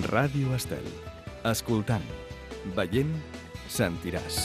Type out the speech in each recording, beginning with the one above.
Ràdio Estel. Escoltant, veient, sentiràs.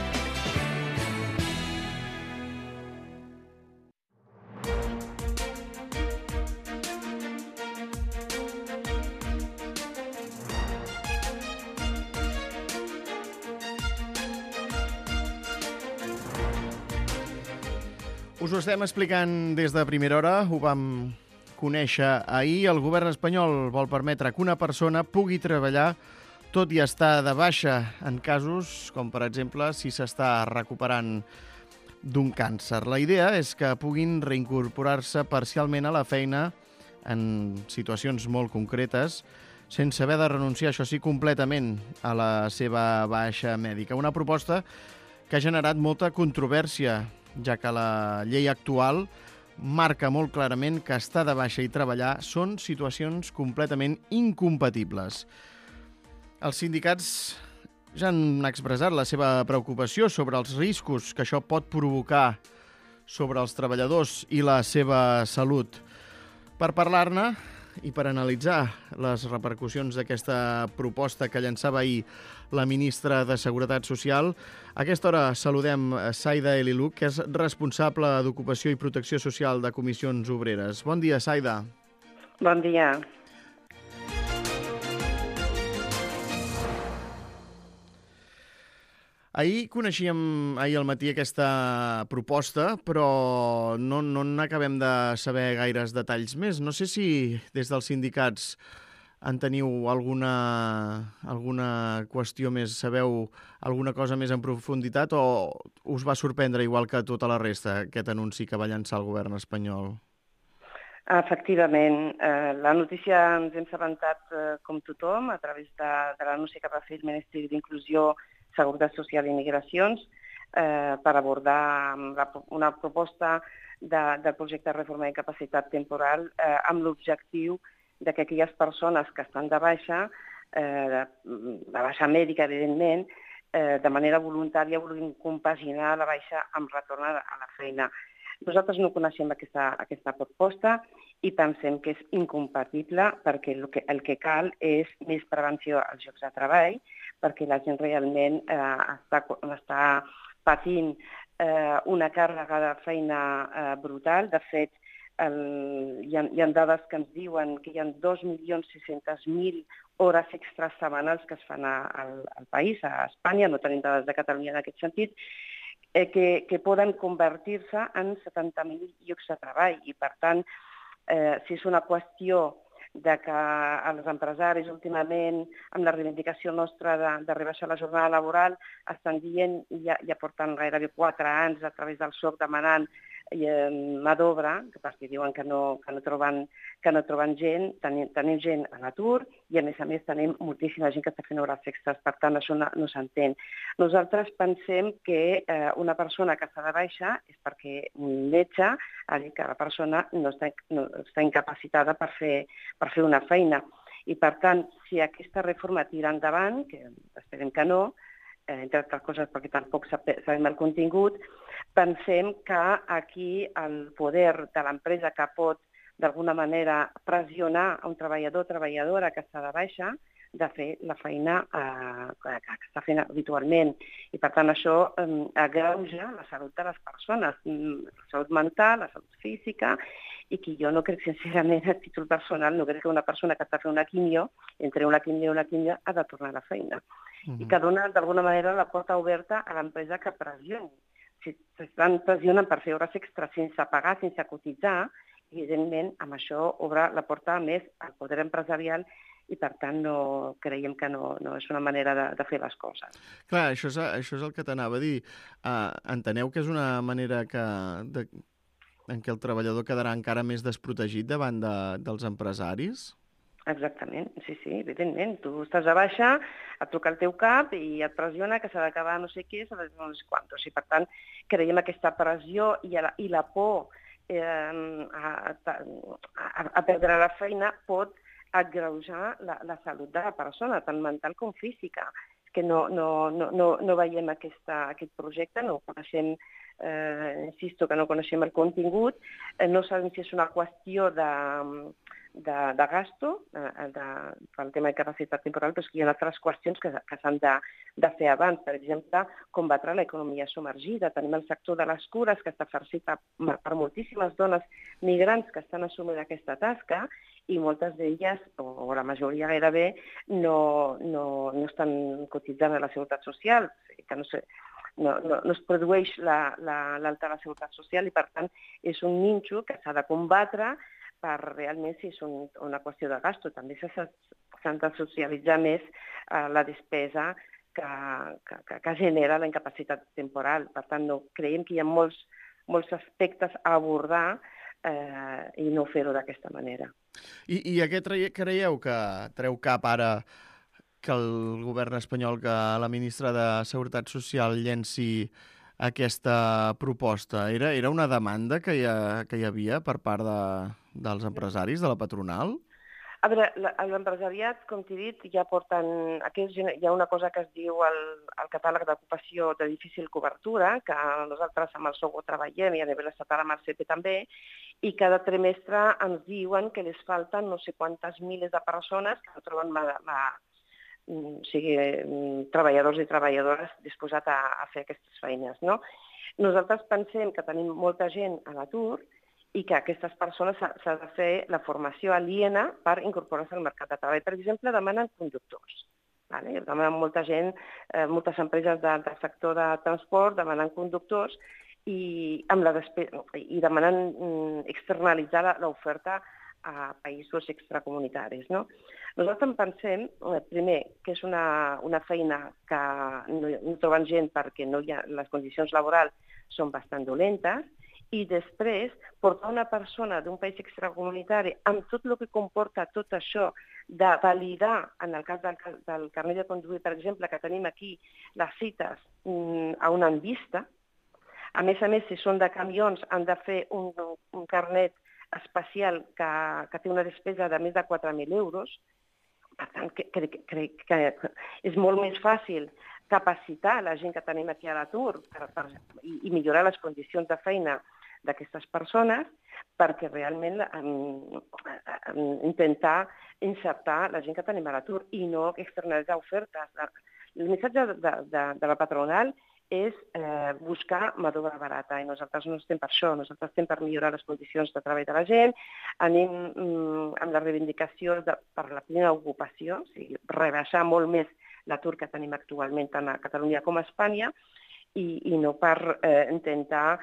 Us ho estem explicant des de primera hora, ho vam conèixer ahir. El govern espanyol vol permetre que una persona pugui treballar tot i estar de baixa en casos com, per exemple, si s'està recuperant d'un càncer. La idea és que puguin reincorporar-se parcialment a la feina en situacions molt concretes, sense haver de renunciar, això sí, completament a la seva baixa mèdica. Una proposta que ha generat molta controvèrsia, ja que la llei actual marca molt clarament que estar de baixa i treballar són situacions completament incompatibles. Els sindicats ja han expressat la seva preocupació sobre els riscos que això pot provocar sobre els treballadors i la seva salut. Per parlar-ne i per analitzar les repercussions d'aquesta proposta que llançava ahir la ministra de Seguretat Social, a aquesta hora saludem Saida Eliluc, que és responsable d'Ocupació i Protecció Social de Comissions Obreres. Bon dia, Saida. Bon dia. Coneixíem ahir al matí aquesta proposta, però no n'acabem de saber gaires detalls més. No sé si des dels sindicats en teniu alguna qüestió més, sabeu alguna cosa més en profunditat, o us va sorprendre, igual que tota la resta, aquest anunci que va llançar el govern espanyol? Efectivament, la notícia ens hem assabentat com tothom a través de l'anunci que va fer el Ministeri d'Inclusió, Seguretat Social i Migracions per abordar una proposta del projecte de reforma de capacitat temporal amb l'objectiu de que aquelles persones que estan de baixa mèdica, evidentment, de manera voluntària vulguin compaginar la baixa amb retorn a la feina. Nosaltres no coneixem aquesta proposta i pensem que és incompatible, perquè el que cal és més prevenció als llocs de treball, perquè la gent realment està patint una càrrega de feina brutal. De fet, hi ha dades que ens diuen que hi ha 2.600.000 hores extres setmanals que es fan al país, a Espanya, no tenim dades de Catalunya en aquest sentit, que poden convertir-se en 70.000 llocs de treball. I, per tant, si és una qüestió de que els empresaris últimament, amb la reivindicació nostra de rebaixar la jornada laboral, estan dient, ja porten gairebé 4 anys a través del SOC demanant mà d'obra, perquè diuen que no troben gent, tenim gent a l'atur i, a més tenim moltíssima gent que està fent hores extres, per tant, això no s'entén. Nosaltres pensem que una persona que està de baixa és perquè un metge ha dit que la persona no està incapacitada per fer una feina. I, per tant, si aquesta reforma tira endavant, que esperem que no, entre altres coses perquè tampoc sabem el contingut, pensem que aquí el poder de l'empresa que pot d'alguna manera pressionar a un treballador o treballadora que està de baixa de fer la feina que està fent habitualment. I, per tant, això agreuja la salut de les persones, la salut mental, la salut física, i que jo no crec, sincerament, a títol personal, no crec que una persona que està fent una quimio, entre una quimio i una quimio, ha de tornar a la feina. I que dona, d'alguna manera, la porta oberta a l'empresa que pressioni. Si s'estan pressionant per fer hores extres sense pagar, sense cotitzar, evidentment, amb això obre la porta més al poder empresarial i, per tant, creiem que no és una manera de fer les coses. Clar, això és el que t'anava a dir. Enteneu que és una manera en què el treballador quedarà encara més desprotegit davant dels empresaris? Exactament, sí, evidentment. Tu estàs a baixa, et truca el teu cap i et pressiona que s'ha d'acabar no sé què, s'ha d'acabar no sé quantos. I, per tant, creiem aquesta pressió i la por a perdre la feina pot agreujar la salut de la persona, tant mental com física. Que no veiem aquest projecte, no ho coneixem insisto que no coneixem el contingut, no sabem si és una qüestió de gasto, pel tema de capacitat temporal, però és que hi ha altres qüestions que s'han de fer abans. Per exemple, combatre l'economia submergida. Tenim el sector de les cures, que està farcit per moltíssimes dones migrants que estan assumint aquesta tasca, i moltes d'elles, o la majoria gairebé, no estan cotitzant a la Seguretat Social, que no es produeix l'alta a la Seguretat Social, i per tant és un nínxol que s'ha de combatre per realment si és una qüestió de gasto. També s'han de socialitzar més la despesa que genera la incapacitat temporal. Per tant, creiem que hi ha molts aspectes a abordar i no fer-ho d'aquesta manera. I a què creieu que treu cap ara que el govern espanyol, que la ministra de Seguretat Social llenci aquesta proposta? Era una demanda que hi havia per part dels empresaris, de la patronal? A veure, l'empresariat, com t'he dit, ja porten... Hi ha una cosa que es diu al catàleg d'ocupació de difícil cobertura, que nosaltres amb el SOGO treballem i a nivell estatal amb el CP també, i cada trimestre ens diuen que les falten no sé quantes miles de persones que no troben treballadors i treballadores disposats a fer aquestes feines, no? Nosaltres pensem que tenim molta gent a l'atur i que a aquestes persones s'ha de fer la formació aliena per incorporar-se al mercat de treball. Per exemple, demanen conductors. Demanen molta gent, moltes empreses del sector de transport demanen conductors i demanen externalitzar l'oferta a països extracomunitaris. Nosaltres pensem, primer, que és una feina que no troben gent perquè les condicions laborals són bastant dolentes, i després portar una persona d'un país extracomunitari amb tot el que comporta tot això de validar, en el cas del carnet de conduir, per exemple, que tenim aquí les cites a una vista. A més, si són de camions, han de fer un carnet especial que té una despesa de més de 4.000 euros. Per tant, crec que és molt més fàcil capacitar la gent que tenim aquí a l'atur i millorar les condicions de feina d'aquestes persones perquè realment intentar insertar la gent que tenim a l'atur i no externalitzar ofertes. El missatge de la patronal és buscar mà d'obra barata i nosaltres no estem per això, nosaltres estem per millorar les condicions de treball de la gent, anem amb la reivindicació per la plena ocupació, o sigui, rebaixar molt més l'atur que tenim actualment tant a Catalunya com a Espanya i no per intentar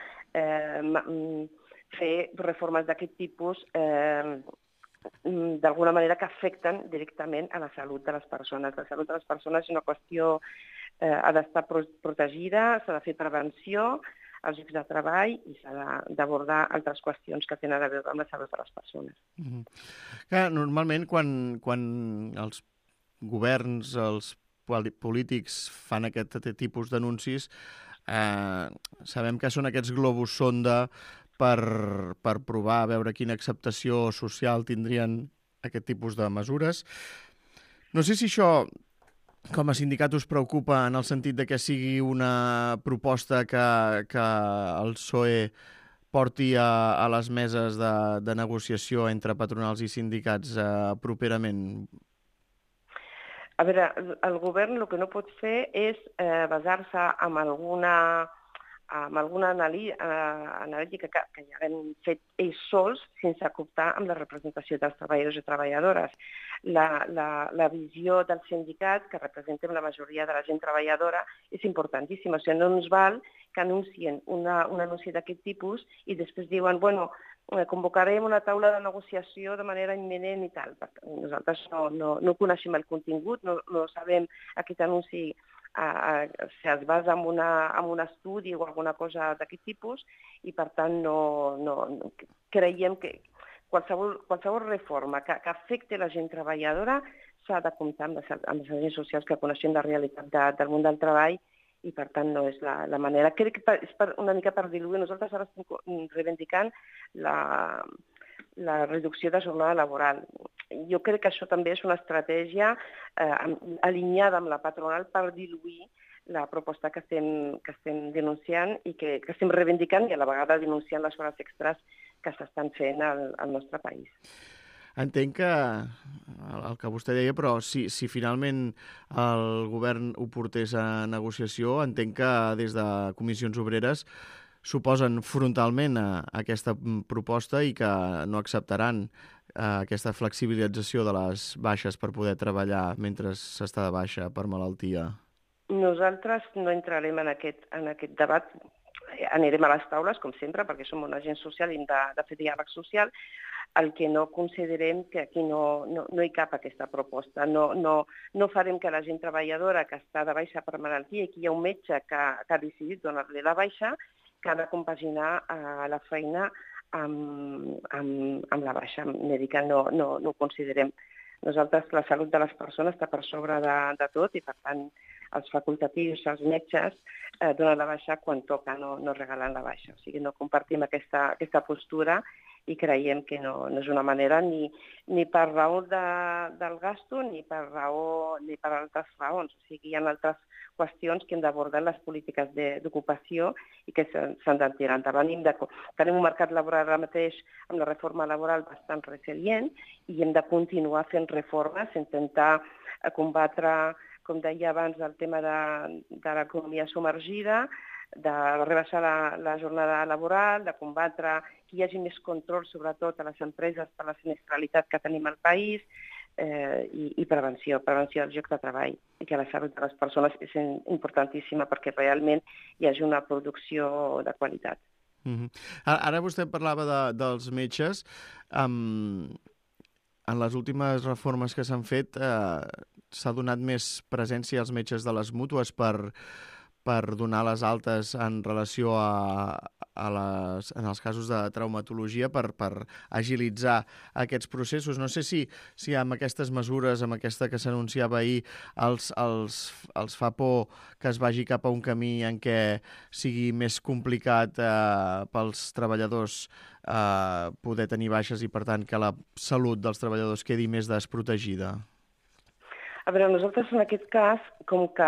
fer reformes d'aquest tipus d'alguna manera que afecten directament a la salut de les persones. La salut de les persones és una qüestió, ha d'estar protegida, s'ha de fer prevenció als llocs de treball i s'ha d'abordar altres qüestions que tenen a veure amb la salut de les persones. Normalment, quan els governs, els polítics fan aquest tipus d'anuncis, sabem que són aquests globus sonda per provar a veure quina acceptació social tindrien aquest tipus de mesures. No sé si això, com a sindicat, us preocupa en el sentit de que sigui una proposta que el PSOE porti a les meses de negociació entre patronals i sindicats properament. A veure, el govern el que no pot fer és basar-se en alguna analítica que ja hem fet ells sols sense comptar amb la representació dels treballadors i treballadores. La visió del sindicat, que representem la majoria de la gent treballadora, és importantíssima. O sigui, no ens val que anuncien un anunci d'aquest tipus i després diuen, bueno, convocarem una taula de negociació de manera imminent i tal. Nosaltres no coneixem el contingut, no sabem aquest anunci si es basa en un estudi o alguna cosa d'aquest tipus i, per tant, creiem que qualsevol reforma que afecti la gent treballadora s'ha de comptar amb les agents socials que coneixem la realitat del món del treball i, per tant, no és la manera. Crec que és una mica per diluir. Nosaltres ara estem reivindicant la reducció de jornada laboral. Jo crec que això també és una estratègia alineada amb la patronal per diluir la proposta que estem denunciant i que estem reivindicant i a la vegada denunciant les hores extres que s'estan fent al nostre país. Entenc que el que vostè deia, però si finalment el govern ho portés a negociació, entenc que des de Comissions Obreres s'oposen frontalment a aquesta proposta i que no acceptaran aquesta flexibilització de les baixes per poder treballar mentre s'està de baixa per malaltia. Nosaltres no entrarem en aquest debat. Anirem a les taules, com sempre, perquè som un agent social i hem de fer diàleg social. El que no considerem que aquí no hi cap aquesta proposta. No farem que la gent treballadora que està de baixa per malaltia i que hi ha un metge que ha decidit donar-li la baixa, que ha de compaginar la feina amb la baixa mèdica. No ho considerem. Nosaltres, la salut de les persones està per sobre de tot i, per tant, els facultatius, els metges, donen la baixa quan toca, no regalen la baixa. O sigui, no compartim aquesta postura i creiem que no és una manera ni per raó del gasto ni per altres raons. O sigui, hi ha altres qüestions que hem d'abordar les polítiques d'ocupació i que s'han de tirar endavant. Tenim un mercat laboral ara mateix amb la reforma laboral bastant resilient i hem de continuar fent reformes, intentar combatre, com deia abans, el tema de l'economia submergida, de rebaixar la jornada laboral, de combatre que hi hagi més control, sobretot a les empreses per la sinistralitat que tenim al país, i prevenció del lloc de treball, i que la salut de les persones és importantíssima perquè realment hi hagi una producció de qualitat. Ara vostè parlava dels metges. En les últimes reformes que s'han fet s'ha donat més presència als metges de les mútues per donar les altes en relació en els casos de traumatologia per agilitzar aquests processos. No sé si amb aquestes mesures, amb aquesta que s'anunciava ahir, els fa por que es vagi cap a un camí en què sigui més complicat pels treballadors poder tenir baixes i, per tant, que la salut dels treballadors quedi més desprotegida. A veure, nosaltres en aquest cas, com que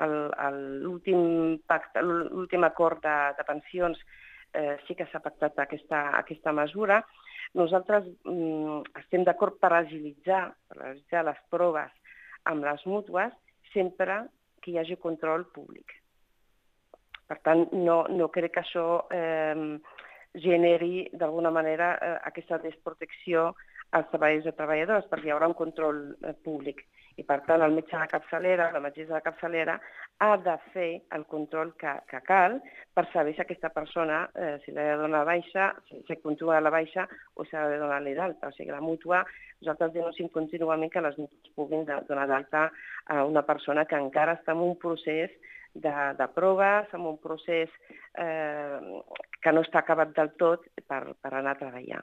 l'últim acord de pensions sí que s'ha pactat aquesta mesura, nosaltres estem d'acord per agilitzar les proves amb les mútues sempre que hi hagi control públic. Per tant, no crec que això generi d'alguna manera aquesta desprotecció als treballadors i treballadores, perquè hi haurà un control públic. I, per tant, el metge de capçalera, la metgessa de capçalera, ha de fer el control que cal per saber si aquesta persona, si l'ha de donar baixa, si continua la baixa o s'ha de donar-li d'alta. O sigui, la mútua, nosaltres denunciem contínuament que les mútues puguin donar d'alta a una persona que encara està en un procés de proves, en un procés que no està acabat del tot per anar a treballar.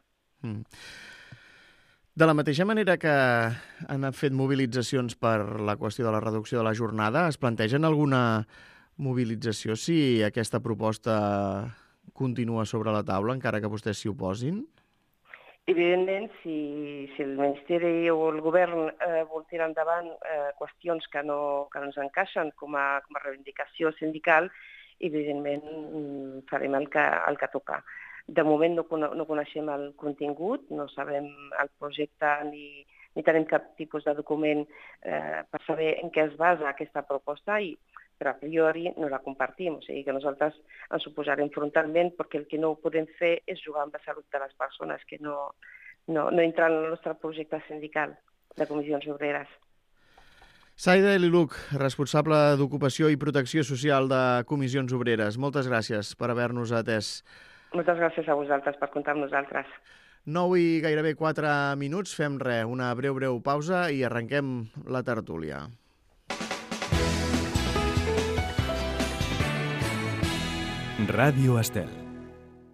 De la mateixa manera que han fet mobilitzacions per la qüestió de la reducció de la jornada, es plantegen alguna mobilització si aquesta proposta continua sobre la taula, encara que vostès s'hi oposin? Evidentment, si el Ministeri o el Govern vol tirar endavant qüestions que no ens encaixen com a reivindicació sindical, evidentment farem el que toca. De moment no coneixem el contingut, no sabem el projecte ni tenim cap tipus de document per saber en què es basa aquesta proposta, però a priori no la compartim. O sigui que nosaltres ens oposarem frontalment perquè el que no podem fer és jugar amb la salut de les persones, que no entra en el nostre projecte sindical de Comissions Obreres. Saida Eliluch, responsable d'Ocupació i Protecció Social de Comissions Obreres. Moltes gràcies per haver-nos atès. Moltes gràcies a vosaltres per comptar amb nosaltres. 9 i gairebé 4 minuts, fem una breu pausa i arrenquem la tertúlia. Ràdio Estel.